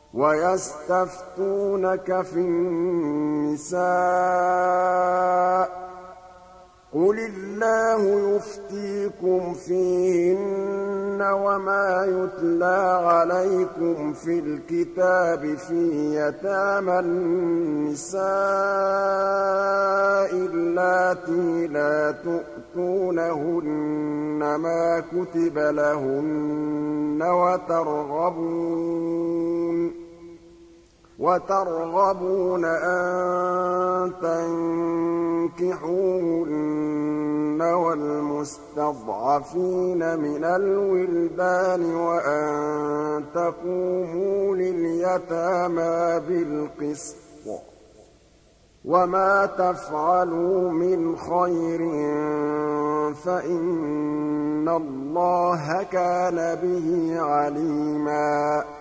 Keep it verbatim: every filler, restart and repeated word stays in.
وَيَسْتَفْتُونَكَ فِي النِّسَاءِ ۖ قُلِ اللَّهُ يُفْتِيكُمْ فِيهِنَّ وَمَا يُتْلَىٰ عَلَيْكُمْ فِي الْكِتَابِ فِي يَتَامَى النِّسَاءِ اللَّاتِي لَا تُؤْتُونَهُنَّ مَا كُتِبَ لَهُنَّ وَتَرْغَبُونَ وَتَرْغَبُونَ أَن تَنكِحُوهُنَّ وَالْمُسْتَضْعَفِينَ مِنَ الْوِلْدَانِ وَأَن تَقُومُوا لِلْيَتَامَىٰ بِالْقِسْطِ ۚ وَمَا تَفْعَلُوا مِنْ خَيْرٍ فَإِنَّ اللَّهَ كَانَ بِهِ عَلِيمًا